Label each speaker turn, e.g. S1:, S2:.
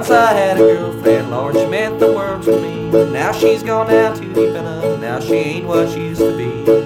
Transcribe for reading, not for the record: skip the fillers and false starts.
S1: Once I had a girlfriend, Lord, she meant the world to me. Now she's gone down too deep in love, now she ain't what she used to be.